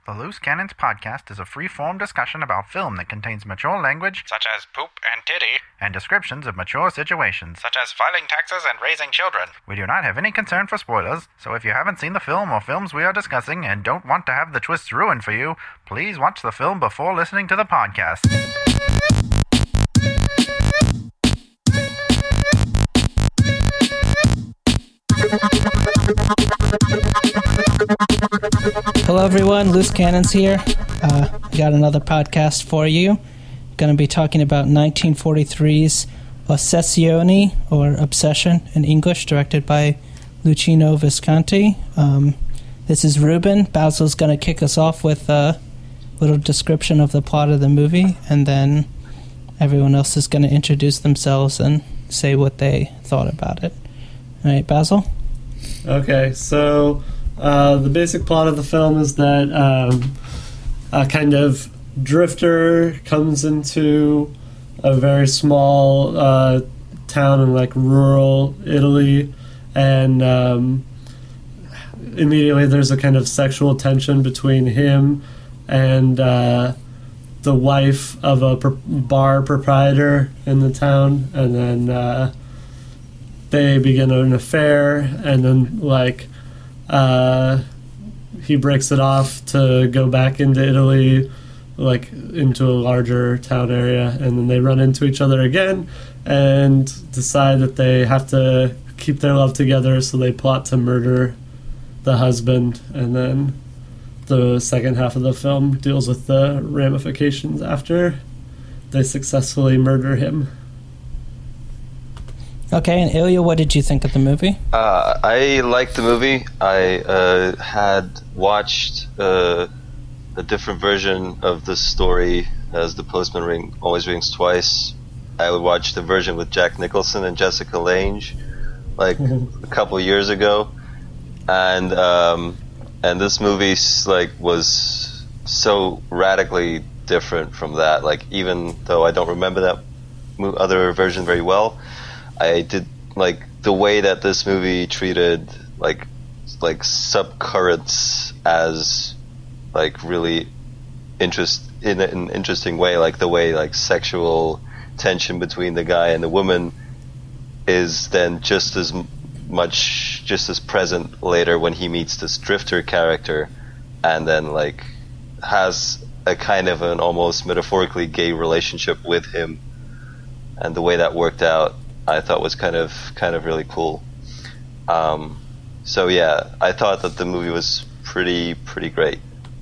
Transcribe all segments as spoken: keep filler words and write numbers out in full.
The Loose Cannons podcast is a free-form discussion about film that contains mature language, such as poop and titty, and descriptions of mature situations, such as filing taxes and raising children. We do not have any concern for spoilers, so if you haven't seen the film or films we are discussing and don't want to have the twists ruined for you, please watch the film before listening to the podcast. Hello everyone, Loose Cannons here. Uh, I got another podcast for you. Going to be talking about nineteen forty-three's Ossessione, or Obsession in English, directed by Luchino Visconti. Um, this is Ruben. Basil's going to kick us off with a little description of the plot of the movie, and then everyone else is going to introduce themselves and say what they thought about it. All right, Basil? Okay, so uh, the basic plot of the film is that um, a kind of drifter comes into a very small uh, town in like rural Italy, and um, immediately there's a kind of sexual tension between him and uh, the wife of a pr- bar proprietor in the town, and then uh, they begin an affair, and then like uh, he breaks it off to go back into Italy, like into a larger town area, and then they run into each other again and decide that they have to keep their love together, so they plot to murder the husband, and then the second half of the film deals with the ramifications after they successfully murder him. Okay, and Ilya, what did you think of the movie? Uh, I liked the movie. I uh, had watched uh, a different version of the story as The Postman Ring Always Rings Twice. I would watch the version with Jack Nicholson and Jessica Lange like a couple years ago, and um, and this movie like was so radically different from that. Like, even though I don't remember that mo- other version very well, I did like the way that this movie treated like like subcurrents as like really interest in an interesting way, like the way like sexual tension between the guy and the woman is then just as much just as present later when he meets this drifter character, and then like has a kind of an almost metaphorically gay relationship with him, and the way that worked out I thought was kind of kind of really cool. Um, so yeah, I thought that the movie was pretty pretty great.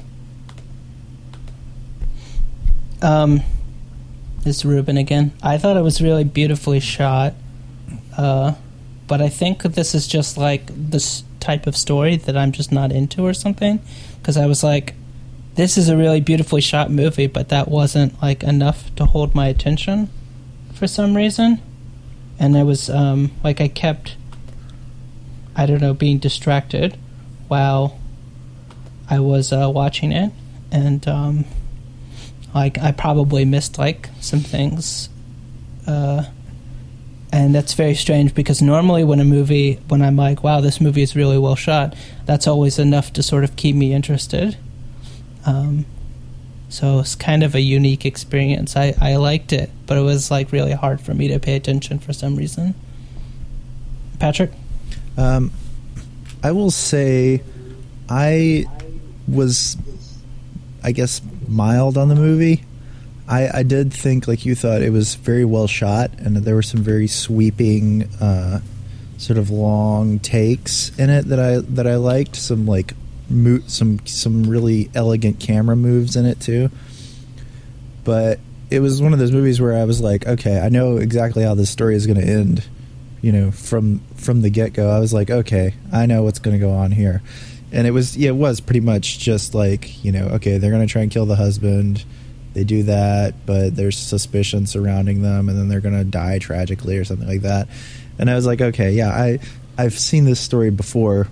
Um, it's Ruben again. I thought it was really beautifully shot, uh, but I think this is just like this type of story that I'm just not into or something, because I was like, this is a really beautifully shot movie, but that wasn't like enough to hold my attention for some reason. And I was, um, like, I kept, I don't know, being distracted while I was uh, watching it. And, um, like, I probably missed, like, some things. Uh, and that's very strange, because normally when a movie, when I'm like, wow, this movie is really well shot, that's always enough to sort of keep me interested. Um, so it's kind of a unique experience. I, I liked it, but it was like really hard for me to pay attention for some reason. Patrick? Um, I will say I was, I guess, mild on the movie. I, I did think, like you thought, it was very well shot, and there were some very sweeping, uh, sort of long takes in it that I that I liked. Some like mo- some some really elegant camera moves in it too. But it was one of those movies where I was like, okay, I know exactly how this story is going to end. You know, from from the get go, I was like, okay, I know what's going to go on here. And it was, yeah, it was pretty much just like, you know, okay, they're going to try and kill the husband. They do that, but there's suspicion surrounding them, and then they're going to die tragically or something like that. And I was like, okay, yeah, I, I've seen this story before,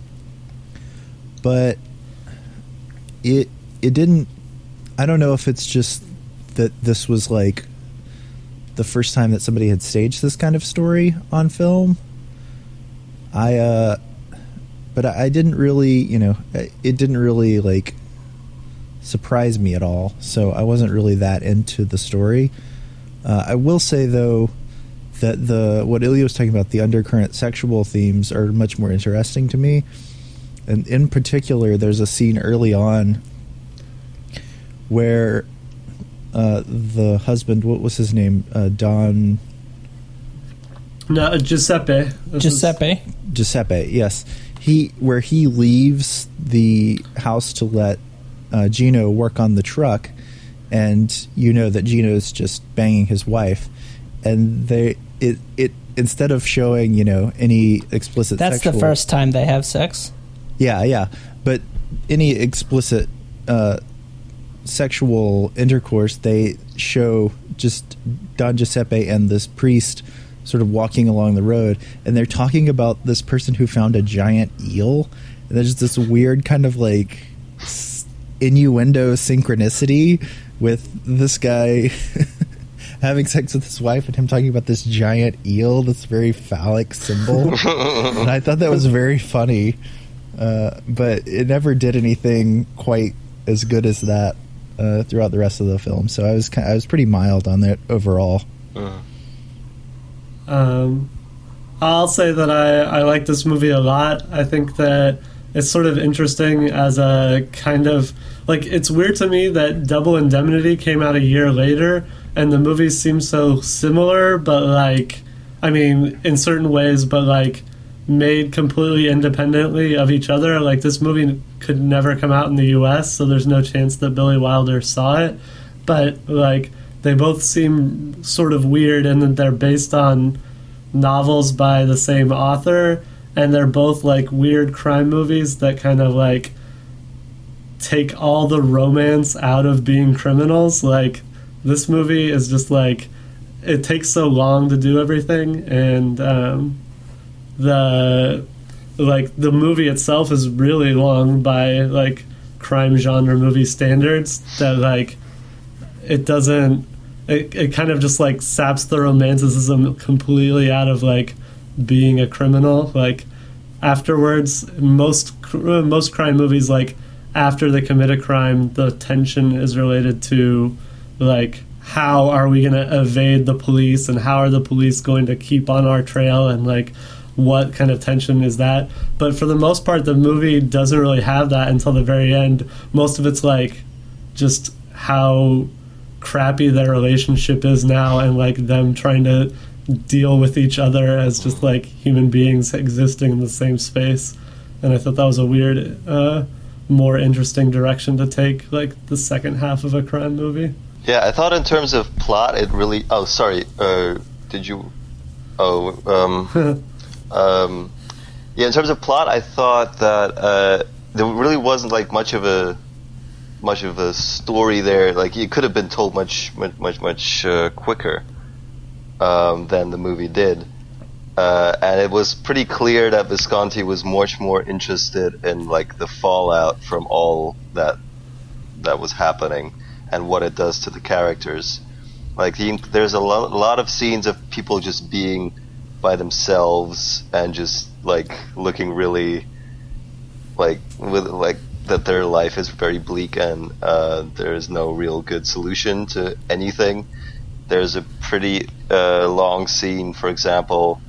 but it it didn't, I don't know if it's just that this was like the first time that somebody had staged this kind of story on film. I, uh, but I didn't really, you know, it didn't really like surprise me at all. So I wasn't really that into the story. Uh, I will say though that the what Ilya was talking about, the undercurrent sexual themes, are much more interesting to me. And in particular, there's a scene early on where uh, the husband, what was his name, uh, Don. No, Giuseppe. This is- Giuseppe. Giuseppe, yes. He where he leaves the house to let uh, Gino work on the truck, and you know that Gino's just banging his wife, and they it it instead of showing, you know, any explicit That's sexual, the first time they have sex. yeah yeah but any explicit uh, sexual intercourse, they show just Don Giuseppe and this priest sort of walking along the road, and they're talking about this person who found a giant eel, and there's this weird kind of like s- innuendo synchronicity with this guy having sex with his wife and him talking about this giant eel, this very phallic symbol. And I thought that was very funny, uh, but it never did anything quite as good as that uh, throughout the rest of the film. So I was kind I was pretty mild on that overall. Uh, Um, I'll say that I, I like this movie a lot. I think that it's sort of interesting as a kind of like, it's weird to me that Double Indemnity came out a year later and the movies seem so similar, but like, I mean, in certain ways, but like made completely independently of each other. Like, this movie could never come out in the U S, so there's no chance that Billy Wilder saw it. But like, they both seem sort of weird in that they're based on novels by the same author, and they're both like weird crime movies that kind of like take all the romance out of being criminals. Like, this movie is just like, it takes so long to do everything, and um, the like the movie itself is really long by like crime genre movie standards, that like it doesn't it, it kind of just like saps the romanticism completely out of like being a criminal. Like, afterwards, most cr- most crime movies, like after they commit a crime, the tension is related to like, how are we going to evade the police, and how are the police going to keep on our trail, and like what kind of tension is that. But for the most part, the movie doesn't really have that until the very end. Most of it's like just how crappy their relationship is now, and like them trying to deal with each other as just like human beings existing in the same space. And I thought that was a weird uh, more interesting direction to take like the second half of a crime movie. Yeah, I thought in terms of plot, it really. Oh, sorry. Uh, did you? Oh, um, um, yeah. In terms of plot, I thought that uh, there really wasn't like much of a much of a story there. Like, it could have been told much, much, much, much uh, quicker um, than the movie did. Uh, and it was pretty clear that Visconti was much more interested in like the fallout from all that that was happening and what it does to the characters. Like, he, there's a lot, a lot of scenes of people just being by themselves and just like looking really like with like that their life is very bleak, and uh, there is no real good solution to anything. There's a pretty uh, long scene, for example,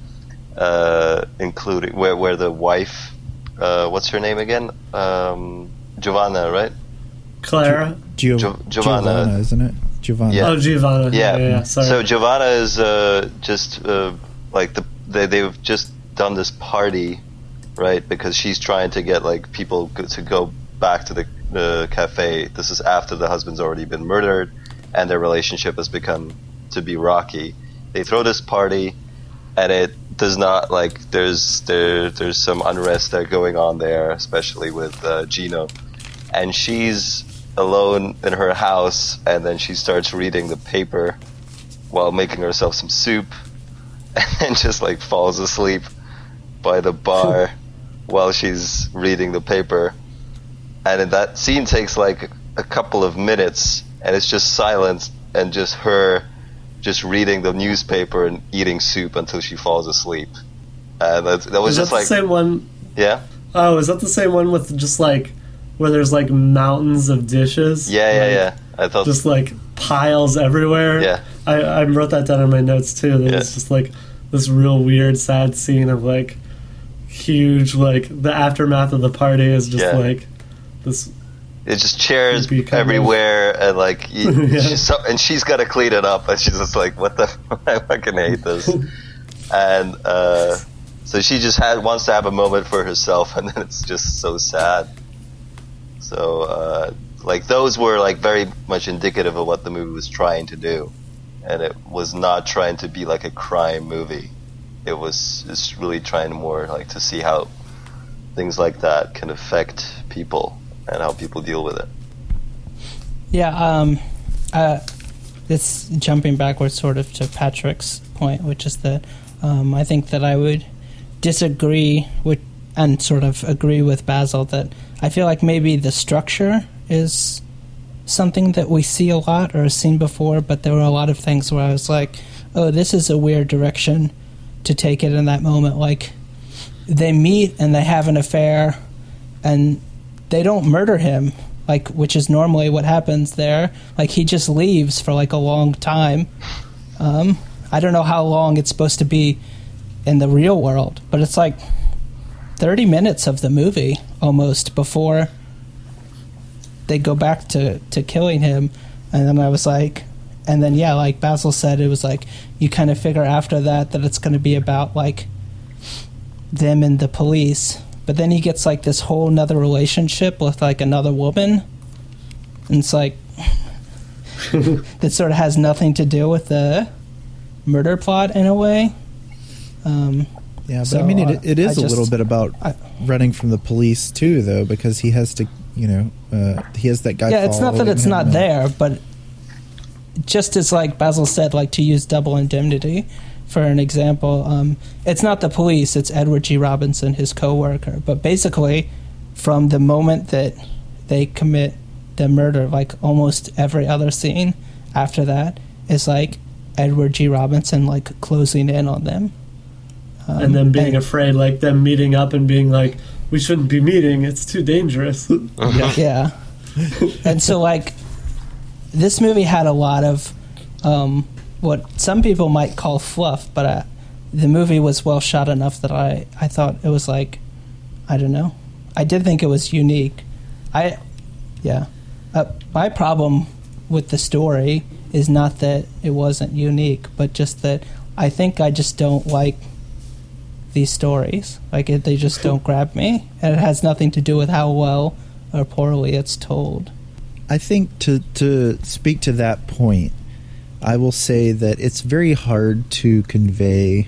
uh, including where where the wife, uh, what's her name again? Um, Giovanna, right? Clara? Gio- Jo- Giovanna. Giovanna, isn't it? Giovanna. Yeah. Oh, Giovanna. Yeah. yeah, yeah. Sorry. So Giovanna is uh, just uh, like the they they've just done this party, right? Because she's trying to get like people go- to go back to the the cafe. This is after the husband's already been murdered, and their relationship has become to be rocky. They throw this party, and it does not like there's there there's some unrest that going on there, especially with uh, Gino, and she's alone in her house, and then she starts reading the paper while making herself some soup, and then just like falls asleep by the bar while she's reading the paper. And that scene takes like a couple of minutes, and it's just silence and just her just reading the newspaper and eating soup until she falls asleep. And that, that was is that just the like same one? yeah Oh, is that the same one with just like where there's like mountains of dishes. Yeah, yeah, like, yeah. I thought just like piles everywhere. Yeah. I, I wrote that down in my notes too. That Yeah. it's just like this real weird, sad scene of like huge, like the aftermath of the party is just Yeah. like this. it's just chairs Creepy kind of- everywhere, and like, you, Yeah. she's so, and she's got to clean it up, and she's just like, "What the? I fucking hate this." And uh, so she just had wants to have a moment for herself, and then it's just so sad. So, uh, like, those were like very much indicative of what the movie was trying to do, and it was not trying to be like a crime movie. It was just really trying more like to see how things like that can affect people and how people deal with it. Yeah, um, uh, it's jumping backwards sort of to Patrick's point, which is that um, I think that I would disagree with and sort of agree with Basil that I feel like maybe the structure is something that we see a lot or seen before, but there were a lot of things where I was like, oh, this is a weird direction to take it in that moment. Like, they meet and they have an affair and they don't murder him, like, which is normally what happens there. Like, he just leaves for like a long time. Um, I don't know how long it's supposed to be in the real world, but it's like thirty minutes of the movie almost before they go back to, to killing him. And then I was like, and then, yeah, like Basil said, it was like you kind of figure after that that it's going to be about like them and the police. But then he gets like this whole nother relationship with like another woman. And it's like that sort of has nothing to do with the murder plot in a way. Um, Yeah, but So, I mean, uh, it, it is I a little just- bit about I- running from the police too, though, because he has to, you know, uh, he has that guy. yeah, it's not that following it's him not and- there, but just as like Basil said, like to use double indemnity for an example, um, it's not the police, it's Edward G. Robinson, his co-worker. But basically, from the moment that they commit the murder, like almost every other scene after that is like Edward G. Robinson like closing in on them. Um, And then being and- afraid, like them meeting up and being like, we shouldn't be meeting, it's too dangerous. Yeah. And so, like, this movie had a lot of um, what some people might call fluff, but uh, the movie was well shot enough that I, I thought it was, like, I don't know. I did think it was unique. I, yeah. Uh, my problem with the story is not that it wasn't unique, but just that I think I just don't like these stories. Like, it, they just don't grab me. And it has nothing to do with how well or poorly it's told. I think to to speak to that point, I will say that it's very hard to convey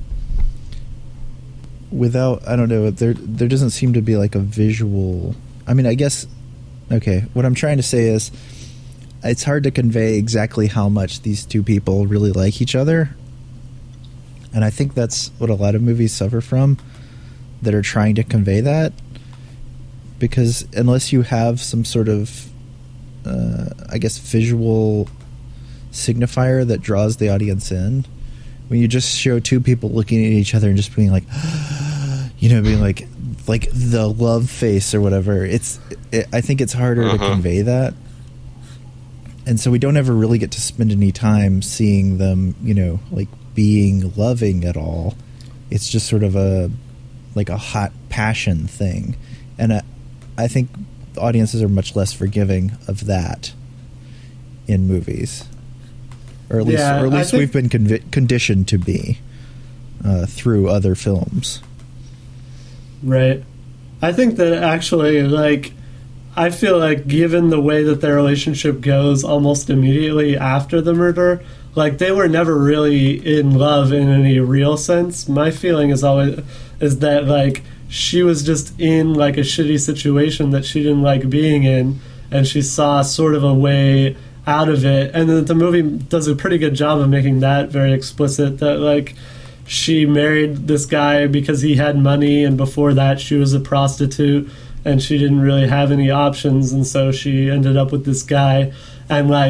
without, I don't know, there there doesn't seem to be like a visual. I mean, I guess, okay, what I'm trying to say is it's hard to convey exactly how much these two people really like each other. And I think that's what a lot of movies suffer from that are trying to convey that. Because unless you have some sort of, uh, I guess, visual signifier that draws the audience in, when you just show two people looking at each other and just being like, you know, being like, like the love face or whatever, it's, it, I think it's harder Uh-huh. to convey that. And so we don't ever really get to spend any time seeing them, you know, like being loving at all. It's just sort of a, like a hot passion thing. And I, I think audiences are much less forgiving of that in movies, or at least, Yeah, or at I least think- we've been convi- conditioned to be uh, through other films. Right. I think that actually, like, I feel like given the way that their relationship goes almost immediately after the murder, like, they were never really in love in any real sense. My feeling is always is that, like, she was just in, like, a shitty situation that she didn't like being in, and she saw sort of a way out of it. And then the movie does a pretty good job of making that very explicit, that, like, she married this guy because he had money, and before that she was a prostitute and she didn't really have any options, and so she ended up with this guy. And, like,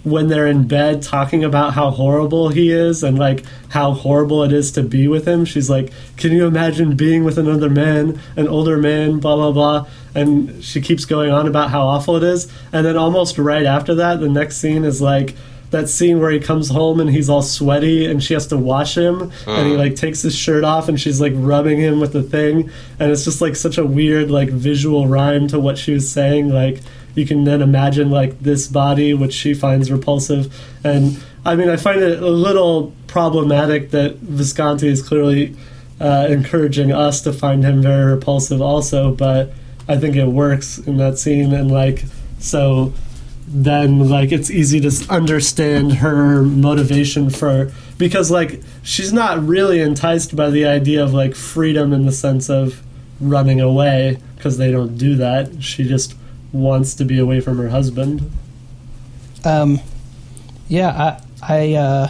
when they're in bed talking about how horrible he is and like how horrible it is to be with him, she's like, can you imagine being with another man, an older man, blah blah blah, and she keeps going on about how awful it is. And then almost right after that, the next scene is like that scene where he comes home and he's all sweaty and she has to wash him, mm. and he like takes his shirt off and she's like rubbing him with the thing, and it's just like such a weird like visual rhyme to what she was saying. Like you can then imagine like this body which she finds repulsive. And I mean, I find it a little problematic that Visconti is clearly uh, encouraging us to find him very repulsive also, but I think it works in that scene. And like so then like it's easy to understand her motivation for, because like she's not really enticed by the idea of like freedom in the sense of running away, because they don't do that. She just wants to be away from her husband. Um, yeah, I, I, uh,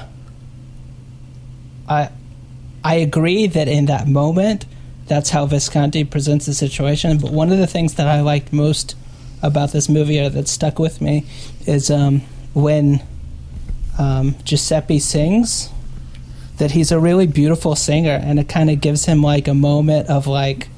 I, I agree that in that moment, that's how Visconti presents the situation. But one of the things that I liked most about this movie, or that stuck with me, is um, when um, Giuseppe sings, that he's a really beautiful singer, and it kind of gives him like a moment of like,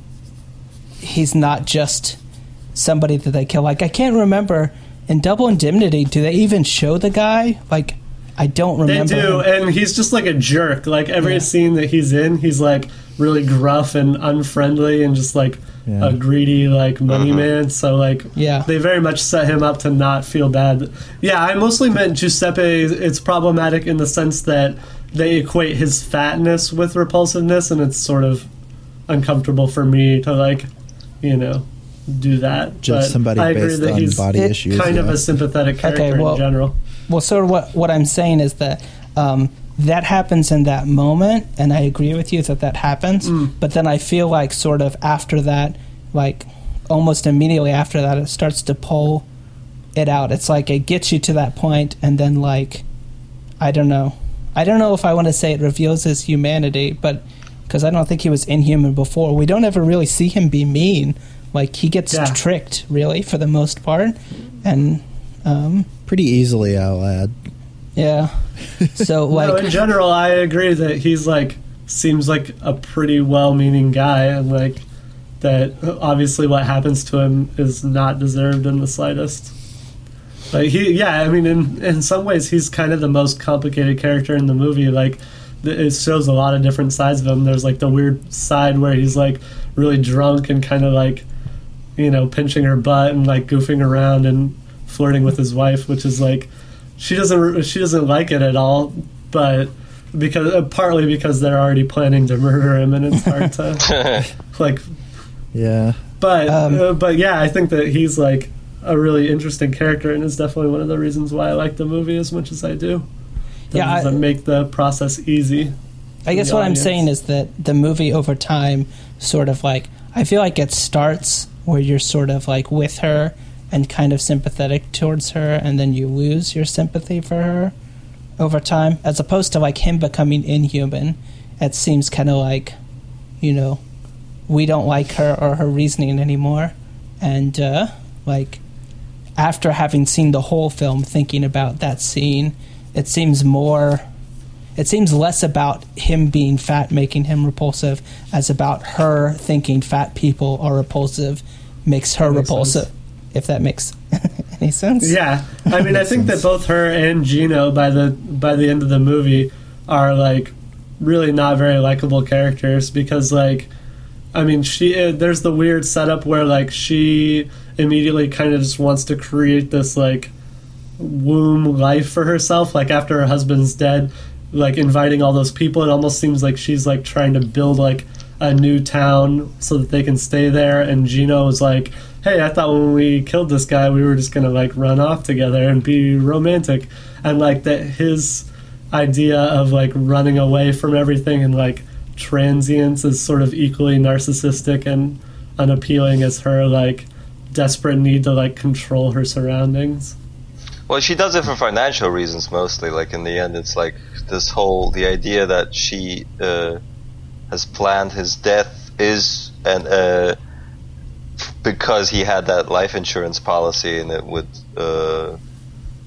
he's not just somebody that they kill. Like, I can't remember, in Double Indemnity, do they even show the guy? Like, I don't remember. They do, him. And he's just like a jerk. Like, every yeah. scene that he's in, he's like really gruff and unfriendly and just like yeah. a greedy like money uh-huh. man. So like yeah. they very much set him up to not feel bad. Yeah, I mostly meant Giuseppe. It's problematic in the sense that they equate his fatness with repulsiveness, and it's sort of uncomfortable for me to like, you know, do that. Just but somebody I agree based that on he's body issues, kind yeah. of a sympathetic character okay, well, in general. Well, sort of what, what I'm saying is that um, that happens in that moment, and I agree with you that that happens, mm. but then I feel like sort of after that, like almost immediately after that, it starts to pull it out. It's like it gets you to that point, and then like, I don't know. I don't know if I want to say it reveals his humanity, but because I don't think he was inhuman before. We don't ever really see him be mean. Like, he gets yeah. tricked, really, for the most part. And, um... pretty easily, I'll add. Yeah. So, like... no, in general, I agree that he's, like, seems like a pretty well-meaning guy, and, like, that obviously what happens to him is not deserved in the slightest. Like, he, yeah, I mean, in, in some ways, he's kind of the most complicated character in the movie. Like, it shows a lot of different sides of him. There's, like, the weird side where he's, like, really drunk and kind of, like, you know, pinching her butt and like goofing around and flirting with his wife, which is like, she doesn't she doesn't like it at all, but because uh, partly because they're already planning to murder him, and it's hard to like, yeah. But um, uh, but yeah, I think that he's like a really interesting character, and is definitely one of the reasons why I like the movie as much as I do. That yeah, doesn't I, make the process easy. I guess what audience. I'm saying is that the movie over time sort of like, I feel like it starts where you're sort of like with her and kind of sympathetic towards her, and then you lose your sympathy for her over time, as opposed to like him becoming inhuman. It seems kind of like, you know, we don't like her or her reasoning anymore, and uh, like after having seen the whole film, thinking about that scene, it seems more it seems less about him being fat making him repulsive, as about her thinking fat people are repulsive makes her that makes repulsive. Sense. If that makes any sense. Yeah, I mean, I think sense. that both her and Gino, by the by the end of the movie, are like really not very likable characters, because like, I mean, she uh, there's the weird setup where like she immediately kind of just wants to create this like womb life for herself, like after her husband's dead, like inviting all those people. It almost seems like she's like trying to build like a new town so that they can stay there. And Gino was like, hey, I thought when we killed this guy we were just gonna like run off together and be romantic. And like that his idea of like running away from everything and like transience is sort of equally narcissistic and unappealing as her like desperate need to like control her surroundings. Well, she does it for financial reasons mostly. Like in the end, it's like this whole the idea that she uh, has planned his death is and uh, because he had that life insurance policy, and it would uh,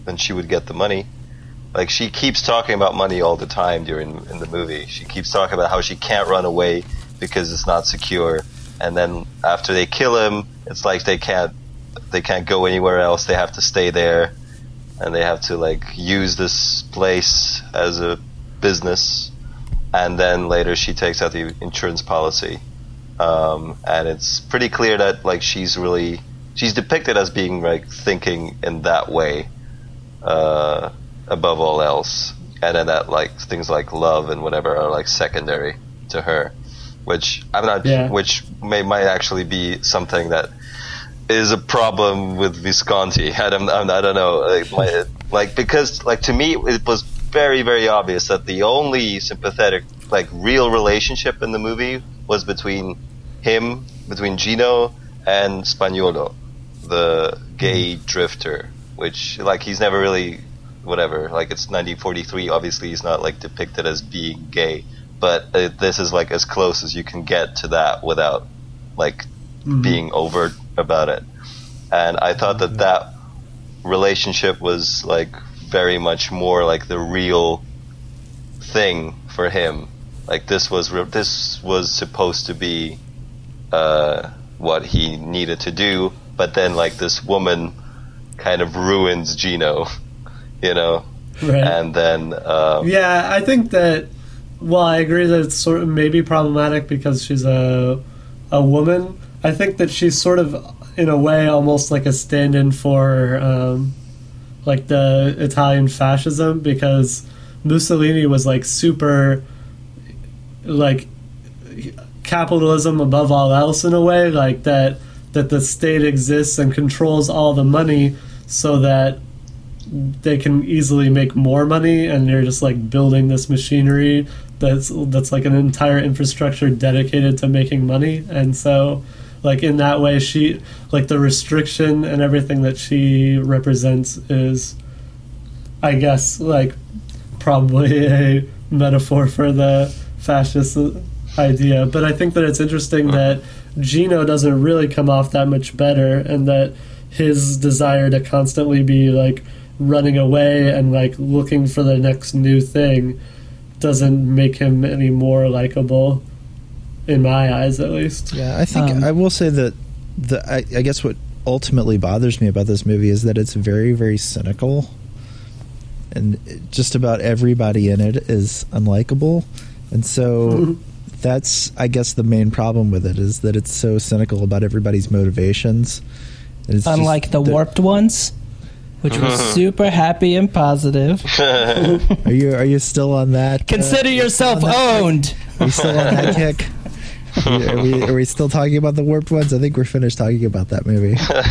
then she would get the money. Like, she keeps talking about money all the time during in the movie. She keeps talking about how she can't run away because it's not secure. And then after they kill him, it's like they can't they can't go anywhere else. They have to stay there, and they have to like use this place as a business. And then later she takes out the insurance policy, um, and it's pretty clear that like she's really she's depicted as being like thinking in that way. Uh, above all else, and then that like things like love and whatever are like secondary to her, which I'm not, Yeah. which may might actually be something that is a problem with Visconti. I don't, I don't know, like, my, like because like to me it was very very obvious that the only sympathetic like real relationship in the movie was between him, between Gino and Spagnuolo, the gay drifter, which like he's never really. Whatever, like it's nineteen forty-three. Obviously, he's not like depicted as being gay, but uh, this is like as close as you can get to that without like Mhm. being overt about it. And I thought that that relationship was like very much more like the real thing for him. Like this was re- this was supposed to be uh, what he needed to do, but then like this woman kind of ruins Gino. You know, Right. and then um, Yeah, I think that. Well, I agree that it's sort of maybe problematic because she's a a woman. I think that she's sort of, in a way, almost like a stand-in for um, like the Italian fascism, because Mussolini was like super like capitalism above all else in a way, like that that the state exists and controls all the money so that they can easily make more money, and they're just like building this machinery that's that's like an entire infrastructure dedicated to making money. And so like in that way, she like the restriction and everything that she represents is, I guess, like probably a metaphor for the fascist idea. But I think that it's interesting that Gino doesn't really come off that much better, and that his desire to constantly be like running away and like looking for the next new thing doesn't make him any more likable, in my eyes at least. Yeah, I think Um, I will say that the I, I guess what ultimately bothers me about this movie is that it's very very cynical, and just about everybody in it is unlikable, and so Mhm. that's I guess the main problem with it is that it's so cynical about everybody's motivations. And it's just Unlike the that- warped ones, which was super happy and positive. Are you are you still on that? uh, Consider yourself on that- owned. Are you still on that kick? Are we, are we are we still talking about the warped ones? I think we're finished talking about that movie.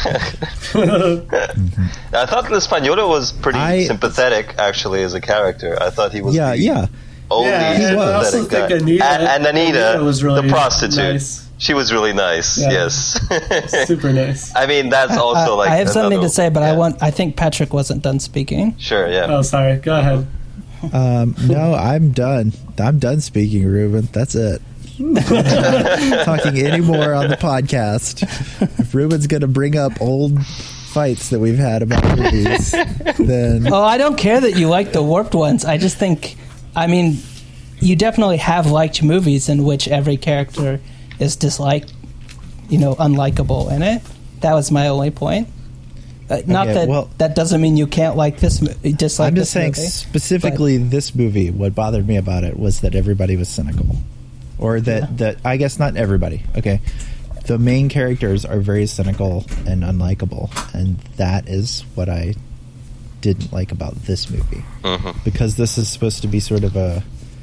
I thought the Spagnuolo was pretty I- sympathetic actually as a character. I thought he was Yeah, the yeah. only Yeah, he and I also sympathetic guy. think Anita, and, and Anita, Anita was really the prostitute, nice. she was really nice. Yeah. Yes, Super nice. I mean that's also I, like I have something another- to say, but I yeah. want. I think Patrick wasn't done speaking. Sure, yeah. Oh, sorry. Go ahead. Um, no, I'm done. I'm done speaking, Ruben. That's it. Talking any more on the podcast. If Ruben's going to bring up old fights that we've had about movies, then Oh, I don't care that you like the warped ones. I just think, I mean, you definitely have liked movies in which every character is disliked, you know, unlikable in it. That was my only point. Uh, not Okay, that well- that doesn't mean you can't like this, mo- dislike I'm just this saying movie. specifically this movie. What bothered me about it was that everybody was cynical, or that that I guess not everybody. Okay, the main characters are very cynical and unlikable, and that is what I didn't like about this movie, Mhm. because this is supposed to be sort of a,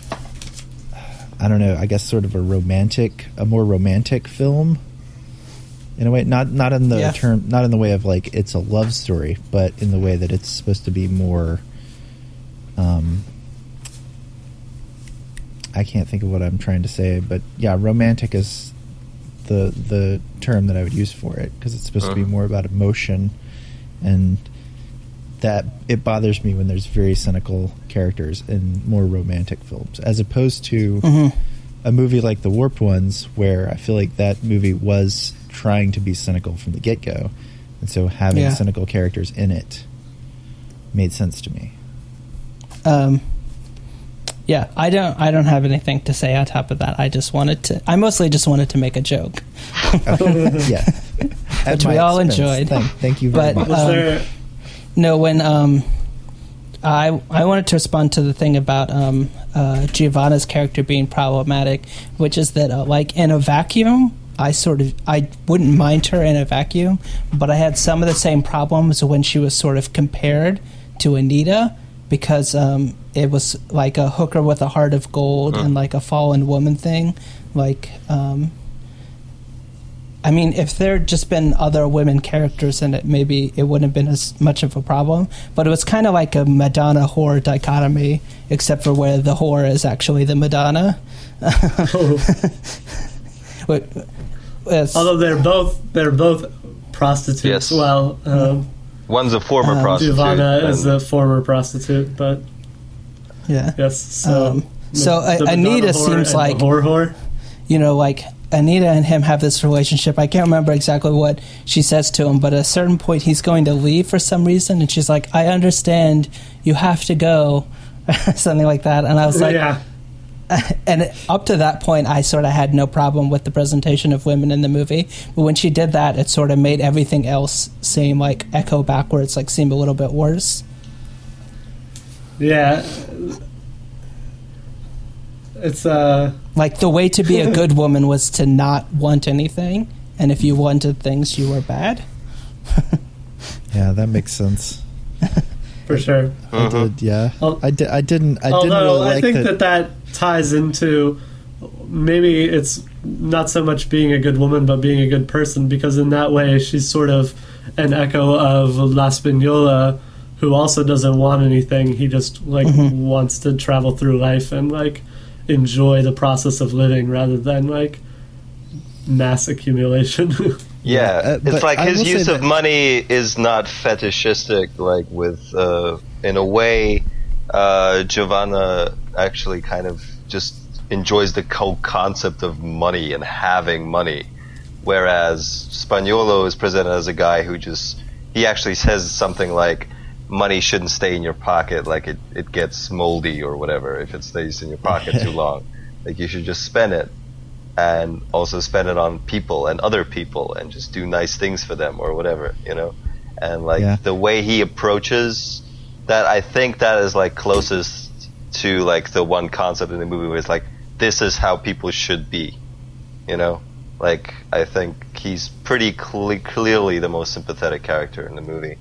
I don't know, I guess sort of a romantic, a more romantic film. In a way, not not in the Yeah. term, not in the way of like it's a love story, but in the way that it's supposed to be more. Um, I can't think of what I'm trying to say, but yeah, romantic is the the term that I would use for it, because it's supposed to be Uh-huh. more about emotion, and that it bothers me when there's very cynical characters in more romantic films, as opposed to Mhm. a movie like The Warped Ones, where I feel like that movie was trying to be cynical from the get-go, and so having Yeah. cynical characters in it made sense to me. Um, yeah, I don't. I don't have anything to say on top of that. I just wanted to. I mostly just wanted to make a joke, Yeah, At which my we all expense. enjoyed. Thank, thank you very But, much. Was Um, there? No, when um, I I wanted to respond to the thing about um, uh, Giovanna's character being problematic, which is that uh, like in a vacuum, I sort of I wouldn't mind her in a vacuum, but I had some of the same problems when she was sort of compared to Anita, because um, it was like a hooker with a heart of gold and like a fallen woman thing. Like, um, I mean, if there had just been other women characters in it, maybe it wouldn't have been as much of a problem. But it was kind of like a Madonna whore dichotomy, except for where the whore is actually the Madonna. But, it's- Although they're both they're both prostitutes. Yes. Well, um, One's a former Um, prostitute. Giovanna is and- a former prostitute, but yeah. yes. So, Um, so, the uh, Madonna Anita whore seems and like- the whore whore. You know, like Anita and him have this relationship. I can't remember exactly what she says to him, but at a certain point he's going to leave for some reason, and she's like, "I understand, you have to go," something like that. And I was like, yeah. and up to that point, I sort of had no problem with the presentation of women in the movie. But when she did that, it sort of made everything else seem like echo backwards, like seem a little bit worse. Yeah. It's uh Like the way to be a good woman was to not want anything, and if you wanted things, you were bad. Yeah, that makes sense. for sure. I did, yeah. Al- I, di- I didn't. I didn't Although really I like think that. that that ties into maybe it's not so much being a good woman, but being a good person, because in that way she's sort of an echo of La Spagnola, who also doesn't want anything. He just like wants to travel through life and like enjoy the process of living rather than like mass accumulation. Yeah, uh, but it's like I his will say use of that- money is not fetishistic. Like with, uh, in a way, uh, Giovanna actually kind of just enjoys the whole concept of money and having money, whereas Spagnuolo is presented as a guy who just he actually says something like, "Money shouldn't stay in your pocket, like it it gets moldy or whatever if it stays in your pocket too long. Like you should just spend it." And also spend it on people and other people and just do nice things for them or whatever, you know? And like Yeah. the way he approaches that, I think that is like closest to like the one concept in the movie where it's like, this is how people should be, you know? Like, I think he's pretty cle clearly the most sympathetic character in the movie.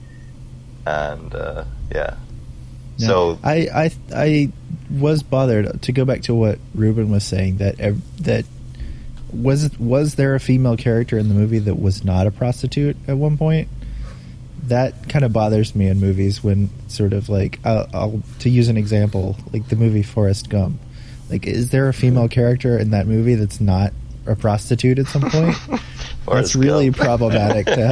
And, uh, yeah. Yeah. So, I, I I was bothered to go back to what Ruben was saying that ev- that was was there a female character in the movie that was not a prostitute at one point? That kind of bothers me in movies when sort of like I'll, I'll to use an example like the movie Forrest Gump. Like, is there a female character in that movie that's not a prostitute at some point? That's Forrest really Gump. problematic to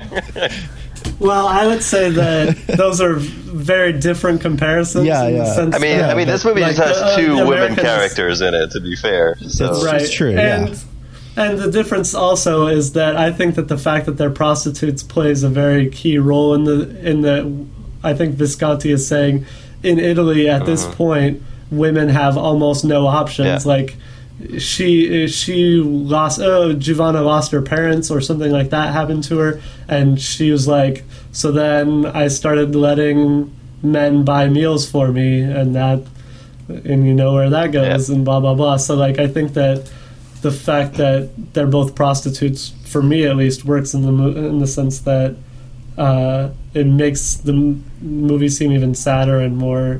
have. Well, I would say that those are very different comparisons. Yeah, in the yeah. sense I mean, that- I mean, this movie like, just has uh, two the women Americans- characters in it, to be fair. So. It's right. true, and, yeah. And the difference also is that I think that the fact that they're prostitutes plays a very key role in the in the. I think Visconti is saying, in Italy at this point, women have almost no options. Yeah. Like, she she lost oh Giovanna lost her parents or something like that happened to her, and she was like, so then I started letting men buy meals for me, and that, and you know where that goes, Yeah. and blah blah blah. So like I think that the fact that they're both prostitutes, for me at least, works in the mo- in the sense that uh, it makes the m- movie seem even sadder and more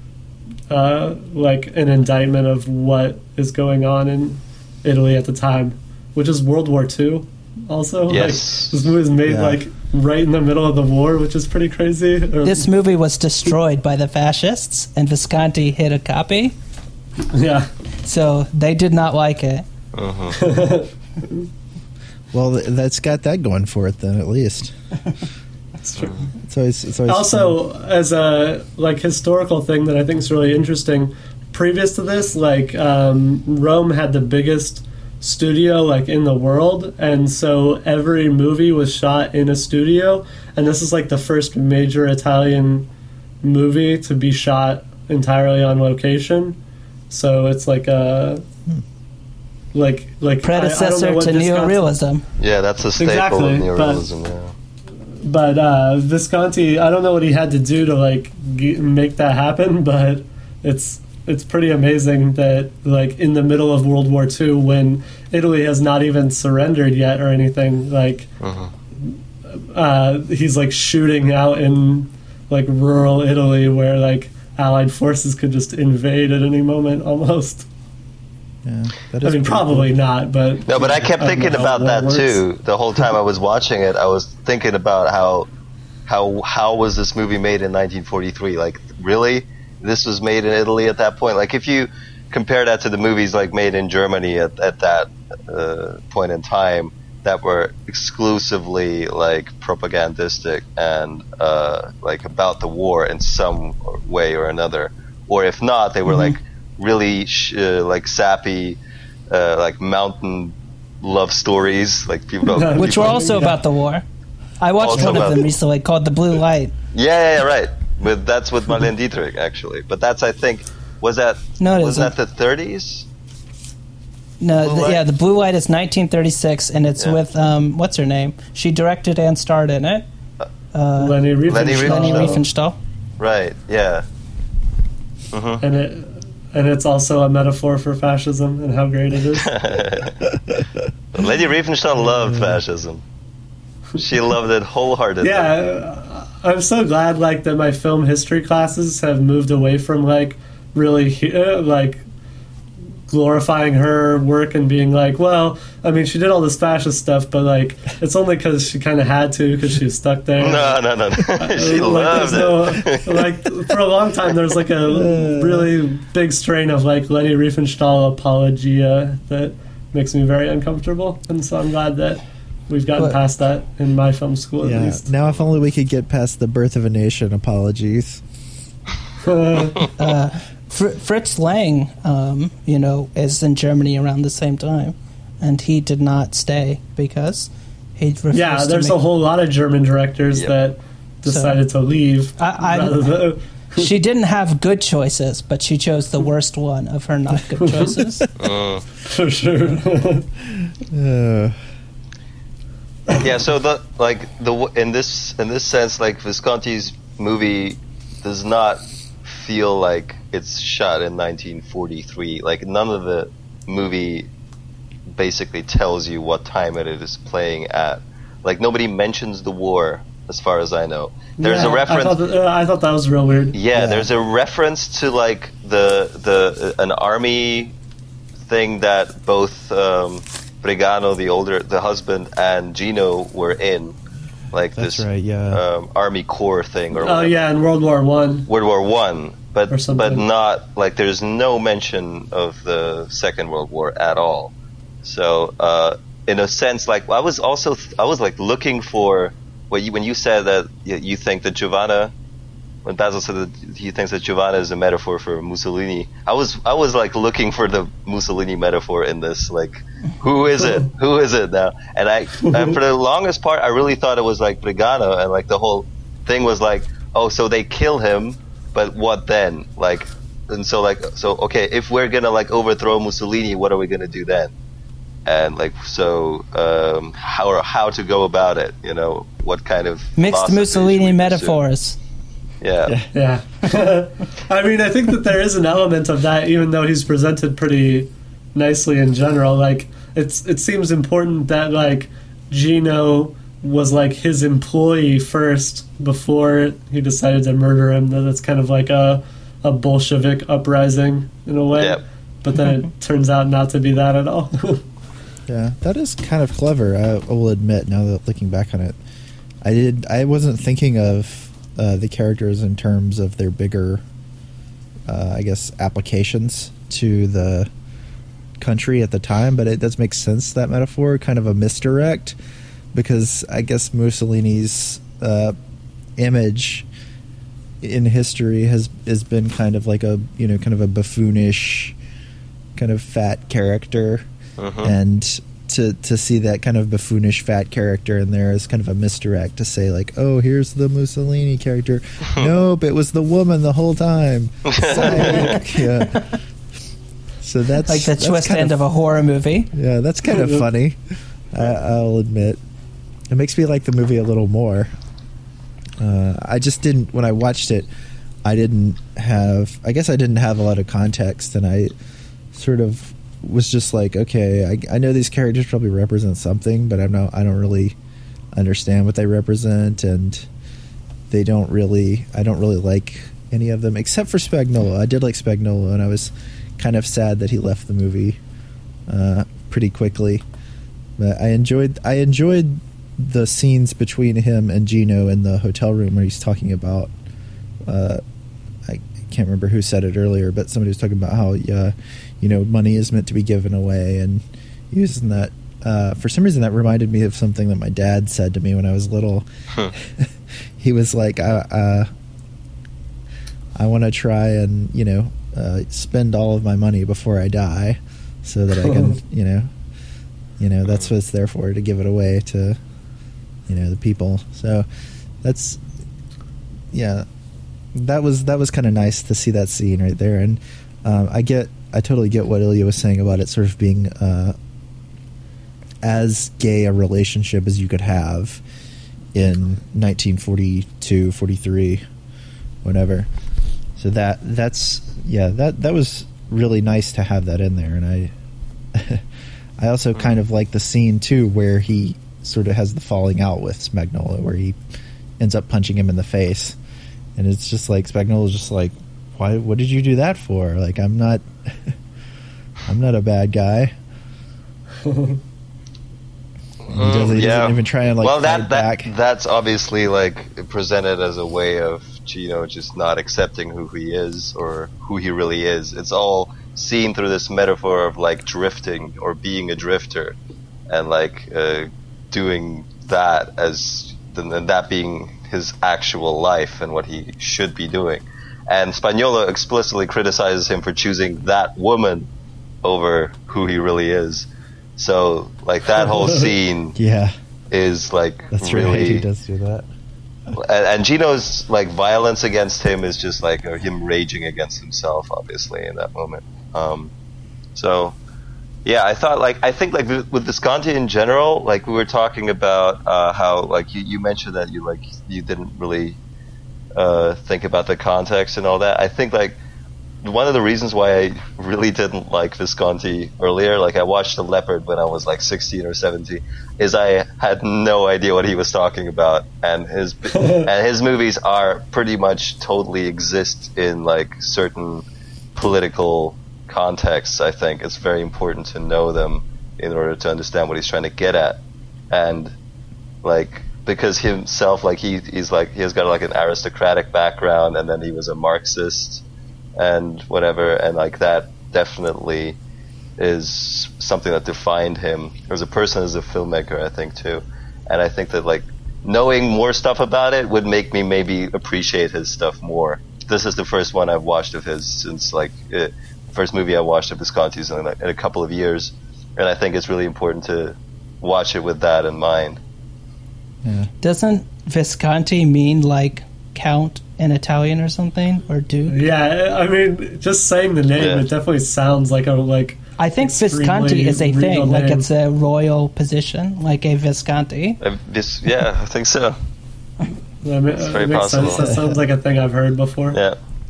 uh, like an indictment of what is going on in Italy at the time, which is World War Two. Also, Yes. like, this movie is made Yeah. like right in the middle of the war, which is pretty crazy. Or- This movie was destroyed by the fascists, and Visconti hid a copy, yeah, so they did not like it. Well, th- that's got that going for it then, at least. it's true. It's always, it's always Also, as a like historical thing that I think is really interesting, previous to this, like um, Rome had the biggest studio like in the world, and so every movie was shot in a studio. And this is like the first major Italian movie to be shot entirely on location. So it's like a like like predecessor I, I don't know what to Visconti- neorealism. Yeah, that's a staple Exactly, of but- neorealism. Yeah. But uh, Visconti, I don't know what he had to do to like g- make that happen, but it's it's pretty amazing that like in the middle of World War Two, when Italy has not even surrendered yet or anything, like Mm-hmm. uh, he's like shooting out in like rural Italy where like Allied forces could just invade at any moment almost. Yeah, that I is mean, pretty probably cool. not, but No, but I kept I don't thinking know how about that works. too. The whole time I was watching it, I was thinking about how how how was this movie made in nineteen forty-three? Like, really? This was made in Italy at that point? Like, if you compare that to the movies like made in Germany at, at that uh, point in time that were exclusively like propagandistic and uh, like about the war in some way or another, or if not, they were Mm-hmm. like really sh- uh, like sappy, uh, like mountain love stories, like people. Which people- were also about the war. I watched Also one of about- them recently called The Blue Light. Yeah, yeah, yeah, right. With that's with Marlene Dietrich actually, but that's I think was that No, it was isn't. that the thirties? No, Blue the, Light? yeah, The Blue Light is nineteen thirty-six, and it's Yeah. with, um, what's her name? She directed and starred in it. Uh, Lenny Riefenstahl. Lenny Lenny Riefenstahl. Riefenstahl. Right. Yeah. hmm and it and it's also a metaphor for fascism and how great it is. Lady Riefenstahl loved fascism. She loved it wholeheartedly. Yeah, I'm so glad like that my film history classes have moved away from like really uh, like glorifying her work and being like, well, I mean, she did all this fascist stuff, but like it's only because she kind of had to because she was stuck there. No, no, no. no. she Uh, like, loved there's it. no, like for a long time there's like a really big strain of like Lenny Riefenstahl apologia that makes me very uncomfortable, and so I'm glad that we've gotten But- past that in my film school at Yeah. least. Now, if only we could get past the Birth of a Nation apologies. Uh, Fr- Fritz Lang, um, you know, is in Germany around the same time, and he did not stay because he refused Yeah, to there's make- a whole lot of German directors Yep. that decided to leave. I- I- rather than- She didn't have good choices, but she chose the worst one of her not good choices. Mm. for sure. Uh, Yeah. So the like the w- in this in this sense, like Visconti's movie does not feel like it's shot in nineteen forty-three. Like none of the movie basically tells you what time it is playing at. Like nobody mentions the war, as far as I know. There's Yeah, a reference. I thought, that, uh, I thought that was real weird. Yeah, Yeah. there's a reference to like the the uh, an army thing that both um, Bregano, the older the husband, and Gino were in, like That's this right, yeah. um, army corps thing or Oh whatever. yeah, in World War One. World War One, but Or something. but not like there's no mention of the Second World War at all. So uh, in a sense, like I was also th- I was like looking for what you when you said that y- you think that Giovanna, when Basil said that he thinks that Giovanna is a metaphor for Mussolini. I was I was like looking for the Mussolini metaphor in this. Like, who is it? Who is it now? And I and for the longest part, I really thought it was like Bregano, and like the whole thing was like, oh, so they kill him, but what then? Like, and so like so okay, if we're gonna like overthrow Mussolini, what are we gonna do then? And like so, um, how or how to go about it? You know, what kind of Mixed philosophy should Mussolini we pursue? metaphors. Yeah. Yeah. I mean, I think that there is an element of that, even though he's presented pretty nicely in general. Like, it's it seems important that like Gino was like his employee first before he decided to murder him. That it's kind of like a a Bolshevik uprising in a way. Yep. But then it turns out not to be that at all. Yeah, that is kind of clever. I, I will admit, now that looking back on it, I did. I wasn't thinking of uh, the characters in terms of their bigger, uh, I guess, applications to the country at the time. But it does make sense, that metaphor, kind of a misdirect, because I guess Mussolini's uh, image in history has has been kind of like a you know kind of a buffoonish, kind of fat character. Mhm. And to to see that kind of buffoonish fat character in there as kind of a misdirect to say like, oh, here's the Mussolini character. Nope, it was the woman the whole time. Psych. Yeah. So that's like the that's twist kind end of, of a horror movie. Yeah, that's kind of funny. I, I'll admit, it makes me like the movie a little more. Uh, I just didn't when I watched it. I didn't have. I guess I didn't have a lot of context, and I sort of was just like, okay, I, I know these characters probably represent something, but I'm not. I don't really understand what they represent, and they don't really. I don't really like any of them except for Spagnuolo. I did like Spagnuolo, and I was kind of sad that he left the movie uh, pretty quickly. But I enjoyed I enjoyed the scenes between him and Gino in the hotel room where he's talking about. Uh, I can't remember who said it earlier, but somebody was talking about how uh, you know money is meant to be given away, and using that. Uh, for some reason, that reminded me of something that my dad said to me when I was little. Huh. He was like, uh, uh, "I want to try and you know." Uh, spend all of my money before I die, so that I can, you know, you know that's what it's there for, to give it away to, you know, the people. So that's, yeah, that was that was kind of nice to see that scene right there. And um, I get, I totally get what Ilya was saying about it sort of being uh, as gay a relationship as you could have in nineteen forty-two, forty-three, whatever. So that that's yeah that that was really nice to have that in there, and I I also kind of like the scene too where he sort of has the falling out with Spagnuolo, where he ends up punching him in the face, and it's just like Spagnuolo's just like, why? What did you do that for? Like, I'm not I'm not a bad guy. He doesn't, he yeah. doesn't even try and like well, fight that, that back. that's obviously like presented as a way of Gino just not accepting who he is or who he really is. It's all seen through this metaphor of like drifting or being a drifter, and like uh, doing that as and that being his actual life and what he should be doing. And Spagnuolo explicitly criticizes him for choosing that woman over who he really is. So, like, that whole scene yeah. is, like, That's really... right, he does do that. And, and Gino's, like, violence against him is just, like, or him raging against himself, obviously, in that moment. Um, so, yeah, I thought, like, I think, like, with Visconti in general, like, we were talking about uh, how, like, you, you mentioned that you, like, you didn't really uh, think about the context and all that. I think, like, one of the reasons why I really didn't like Visconti earlier, like I watched The Leopard when I was like sixteen or seventeen, is I had no idea what he was talking about, and his and his movies are pretty much totally exist in like certain political contexts. I think it's very important to know them in order to understand what he's trying to get at, and like because himself, like he he's like he has got like an aristocratic background, and then he was a Marxist and whatever, and like that definitely is something that defined him as a person, as a filmmaker, I think too. And I think that like knowing more stuff about it would make me maybe appreciate his stuff more. This is the first one I've watched of his since like it, first movie I watched of Visconti's in, like, in a couple of years, and I think it's really important to watch it with that in mind. Yeah. Doesn't Visconti mean like count in Italian or something, or duke? Yeah, I mean, just saying the name, Yeah. it definitely sounds like a like. I think Visconti is a thing, like it's a royal position, like a Visconti. Uh, this, yeah, I think so. I mean, It's very it makes possible. sense. That sounds like a thing I've heard before. Yeah.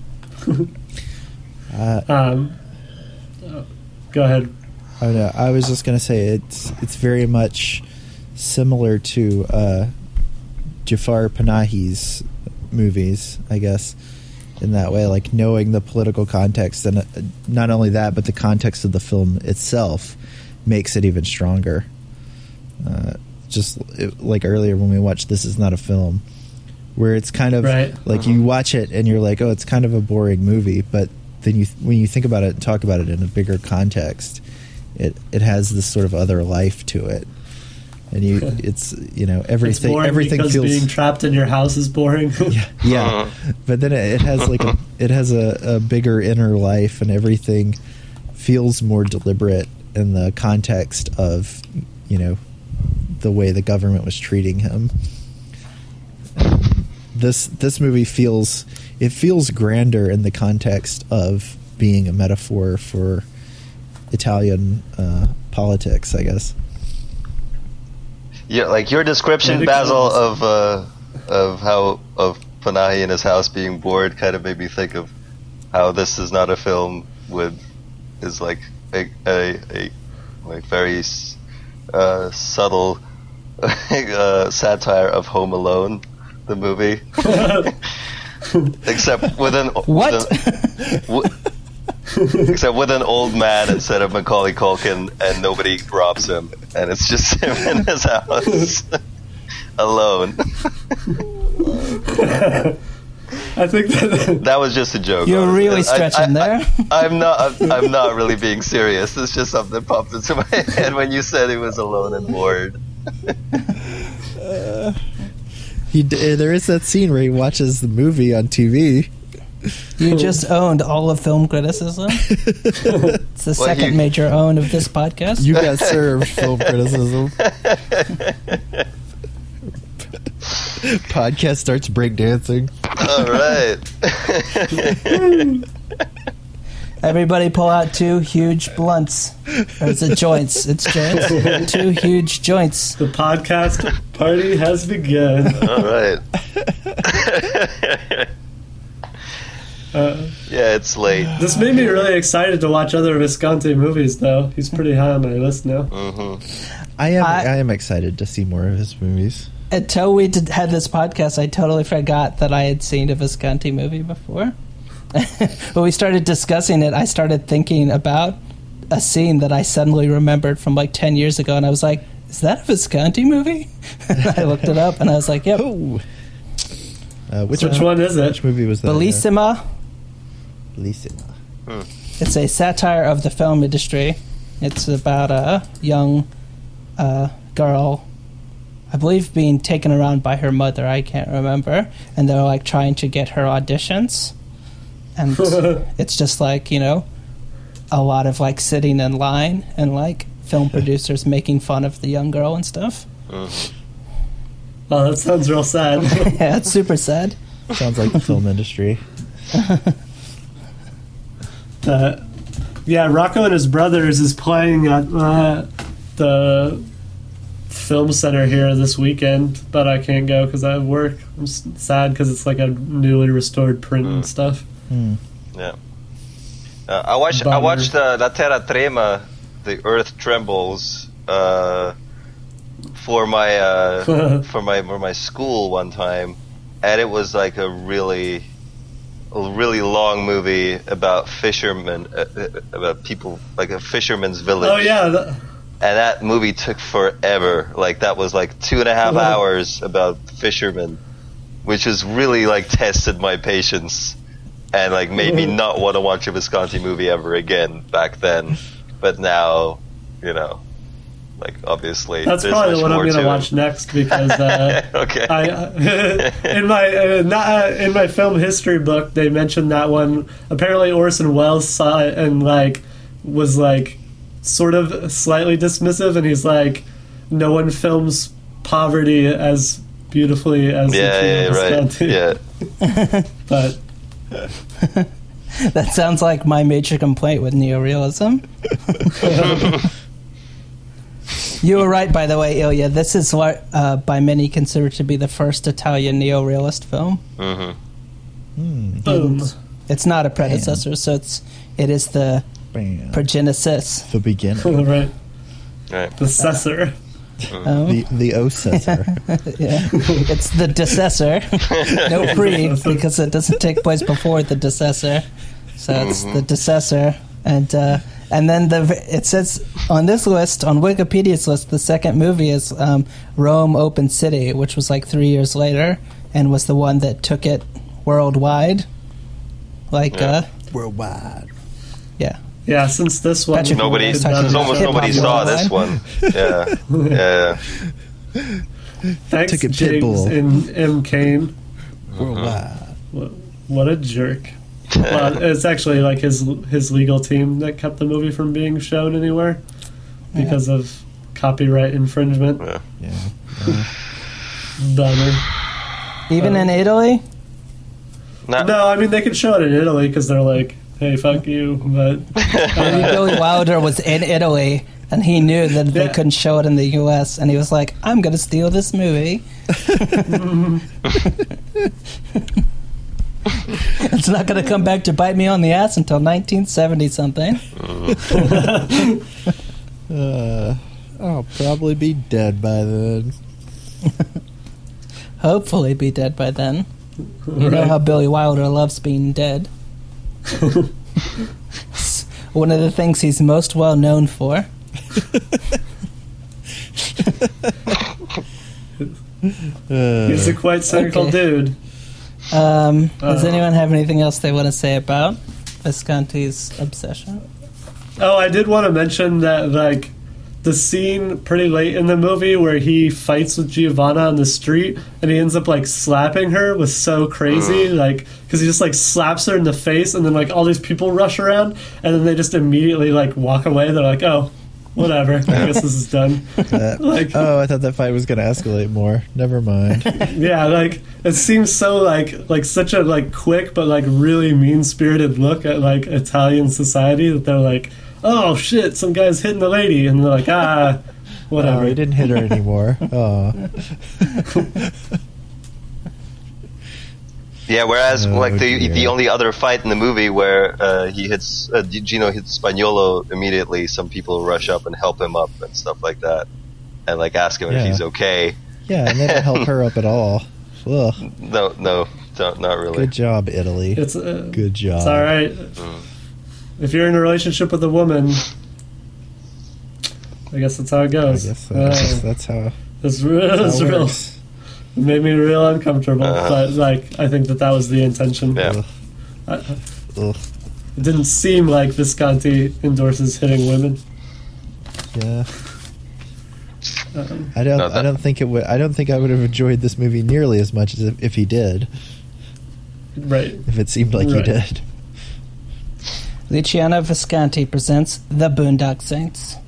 Uh, Um, uh, go ahead. Oh no, I was just gonna say it's it's very much similar to uh, Jafar Panahi's movies, I guess, in that way, like knowing the political context, and uh, not only that, but the context of the film itself makes it even stronger. Uh, just it, like earlier when we watched This Is Not a Film, where it's kind of Right. like Uh-huh. you watch it and you're like, oh, it's kind of a boring movie, but then you when you think about it and talk about it in a bigger context, it it has this sort of other life to it. And you, it's you know It's everything. boring Everything because feels being trapped in your house is boring. yeah, yeah. Uh-huh. But then it, it has like a, it has a, a bigger inner life, and everything feels more deliberate in the context of you know, the way the government was treating him. This this movie feels it feels grander in the context of being a metaphor for Italian uh, politics, I guess. Yeah, like your description, Basil, of uh, of how of Panahi in his house being bored kind of made me think of how this is not a film with is like a a, a like very uh, subtle uh, satire of Home Alone, the movie. Except with an What? With an, w- except with an old man instead of Macaulay Culkin, and nobody robs him, and it's just him in his house alone. I think that That was just a joke. You're honestly. really I- stretching I, there. I, I'm not. I'm, I'm not really being serious. It's just something that popped into my head when you said he was alone and bored. He d- there is that scene where he watches the movie on T V. You just owned all of film criticism. It's the Well, second you- major own of this podcast. You got served film criticism. Podcast starts breakdancing. All right. Everybody pull out two huge blunts. Or is it joints? It's joints. Two huge joints. the podcast party has begun. All right. Uh, Yeah, it's late. this made me really excited to watch other Visconti movies, though. He's pretty high on my list now. Mm-hmm. I am I- I, am excited to see more of his movies. Until we did, had this podcast, I totally forgot that I had seen a Visconti movie before. When we started discussing it, I started thinking about a scene that I suddenly remembered from like ten years ago, and I was like, is that a Visconti movie? And I looked it up, and I was like, yep. Oh, uh, which, Which one is it? Which movie was that? Bellissima. Bellissima. It's a satire of the film industry. It's about a young uh, girl, I believe, being taken around by her mother. I can't remember. And they're like trying to get her auditions. And it's just like, you know, a lot of like sitting in line and like film producers making fun of the young girl and stuff. Mm. Oh, that sounds real sad. Yeah, it's super sad. Sounds like the film industry. Uh, yeah, Rocco and his brothers is playing at uh, the film center here this weekend, but I can't go because I have work. I'm s- sad because it's like a newly restored print and stuff. Hmm. Yeah. Uh, I watched. I Bummer. watched uh, La Terra Trema, The Earth Trembles, uh, for my uh, for my for my school one time, and it was like a really, a really long movie about fishermen, uh, uh, about people, like a fisherman's village. Oh yeah, th- And that movie took forever. Like that was like two and a half Uh-huh. hours about fishermen, which has really like tested my patience and like made me not want to watch a Visconti movie ever again back then. But now, you know, like obviously that's there's probably much what I'm more going to to watch it. next because uh, Okay. I in my uh, not, uh, in my film history book they mentioned that one. Apparently Orson Welles saw it and like was like sort of slightly dismissive, and he's like, no one films poverty as beautifully as Yeah, the yeah, Visconti. right. Yeah. But That sounds like my major complaint with neorealism. You were right, by the way, Ilya. This is what, uh, by many, considered to be the first Italian neorealist film. hmm Hmm. boom. And it's not a predecessor, so it's it is the Bam. progenesis. The beginning. Right, Right. the Cessor. Um, The the Ocessor. yeah. It's the decessor. No pre, because it doesn't take place before the decessor. So it's the decessor. And uh, and then the it says on this list, on Wikipedia's list, the second movie is um, Rome Open City, which was like three years later, and was the one that took it worldwide. Like, Yeah. uh, Worldwide. yeah. Yeah, since this one Patrick Nobody, Wilson Nobody- since almost Hip-hop nobody saw worldwide. this one. Yeah. Yeah. Thanks, Took it James Pitbull. and M. Kane. Worldwide. What, what a jerk. Well, it's actually like his his legal team that kept the movie from being shown anywhere because of copyright infringement. Yeah. Yeah. Uh, Bummer. Even Uh, in Italy? No, No, I mean they could show it in Italy because they're like, "Hey, fuck you," but Maybe Billy Wilder was in Italy and he knew that they Yeah. couldn't show it in the U S and he was like, I'm going to steal this movie. It's not going to come back to bite me on the ass until nineteen seventy something. uh, I'll probably be dead by then. Hopefully be dead by then. You know Right. how Billy Wilder loves being dead. One of the things he's most well known for. Uh, he's a quite cynical Okay. dude. Um, does Uh. anyone have anything else they want to say about Visconti's obsession? Oh, I did want to mention that, like, the scene pretty late in the movie where he fights with Giovanna on the street and he ends up, like, slapping her was so crazy. Like, because he just, like, slaps her in the face and then, like, all these people rush around and then they just immediately, like, walk away. They're like, oh, whatever. I guess this is done. that- Like, oh, I thought that fight was going to escalate more. Never mind. yeah, like, it seems so, like, like such a, like, quick but, like, really mean-spirited look at, like, Italian society that they're like, oh shit, some guy's hitting the lady, and they're like, ah, whatever. Oh, he didn't hit her anymore. Oh. Yeah, whereas Oh, like the dear. the only other fight in the movie where uh, he hits uh, Gino hits Spagnolo immediately, some people rush up and help him up and stuff like that, and like ask him Yeah. if he's okay. Yeah, and they don't help her up at all. Ugh. No, no, don't, not really. Good job, Italy. It's uh, Good job. It's all right. Mm. If you're in a relationship with a woman, I guess that's how it I goes. guess Uh, that's, that's how, it's real. that's It's how it real. works. It made me real uncomfortable, Uh-huh. but like I think that that was the intention. Yeah. Ugh. I- Ugh. It didn't seem like Visconti endorses hitting women. Yeah. Um, I don't. No, that- I don't think it would. I don't think I would have enjoyed this movie nearly as much as if, if he did. right. If it seemed like Right. he did. Luciano Visconti presents The Boondock Saints.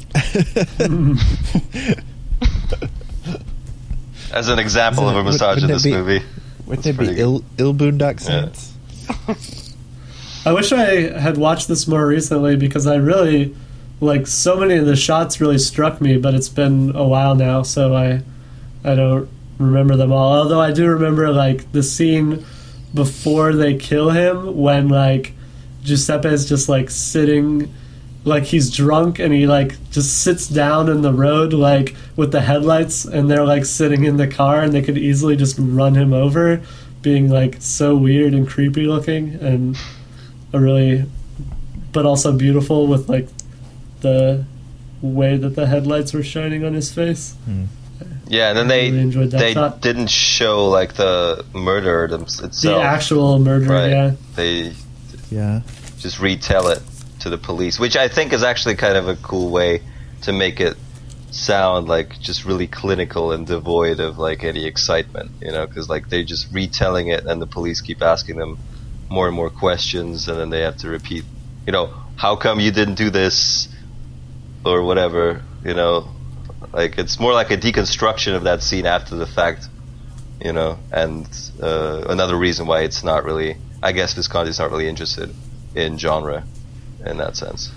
As an example Isn't of a it- massage in wouldn't it this be- movie. Wouldn't That's it be pretty ill, ill Boondock Yeah. Saints? I wish I had watched this more recently because I really like so many of the shots really struck me, but it's been a while now, so I I don't remember them all. Although I do remember like the scene before they kill him when like Giuseppe's just like sitting like he's drunk and he like just sits down in the road like with the headlights and they're like sitting in the car and they could easily just run him over, being like so weird and creepy looking and a really but also beautiful with like the way that the headlights were shining on his face. Yeah, and then I they really enjoyed that they shot. didn't show like the murder them- The itself. actual murder, right. yeah. They Yeah. just retell it to the police, which I think is actually kind of a cool way to make it sound like just really clinical and devoid of like any excitement, you know, because like they're just retelling it and the police keep asking them more and more questions and then they have to repeat, you know, how come you didn't do this or whatever, you know, like it's more like a deconstruction of that scene after the fact, you know, and uh, another reason why it's not really, I guess Visconti's not really interested in genre in that sense.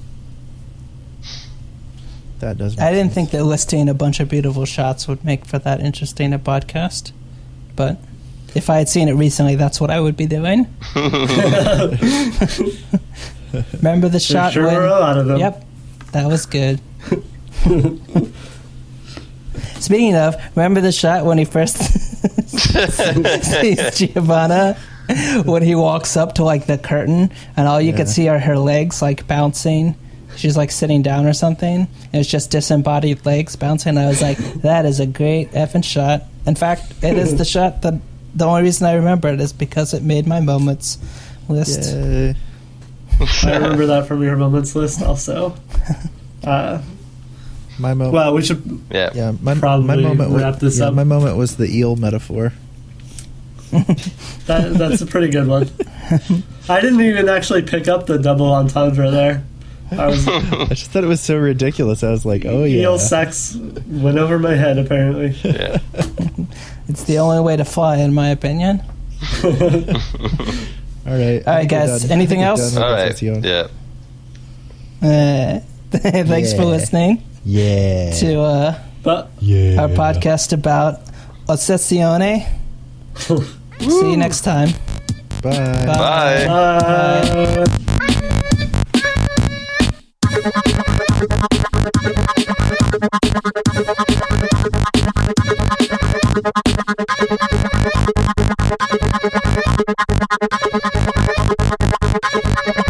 That does. I didn't think that listing a bunch of beautiful shots would make for that interesting a podcast, but if I had seen it recently, that's what I would be doing. Remember the There shot sure when... were a lot of them. Yep, that was good. Speaking of, remember the shot when he first sees Giovanna? When he walks up to like the curtain and all you Yeah. could see are her legs like bouncing. She's like sitting down or something. And it's just disembodied legs bouncing. I was like, that is a great effing shot. In fact, it is the shot that the only reason I remember it is because it made my moments list. Yay. I remember that from your moments list also. Uh, My moment. well, we should Yeah. yeah, my, probably my moment. Was, wrap this yeah, up. my moment was the eel metaphor. that, that's a pretty good one. I didn't even actually pick up the double entendre there. I was I just thought it was so ridiculous. I was like, oh yeah. eel sex went over my head apparently. Yeah. It's the only way to fly, in my opinion. All right. All right, guys. Anything else? All right. Yeah. Uh, thanks for Yeah. listening Yeah. to uh, But yeah. our podcast about Ossessione. See you next time. Bye. Bye. Bye. uh,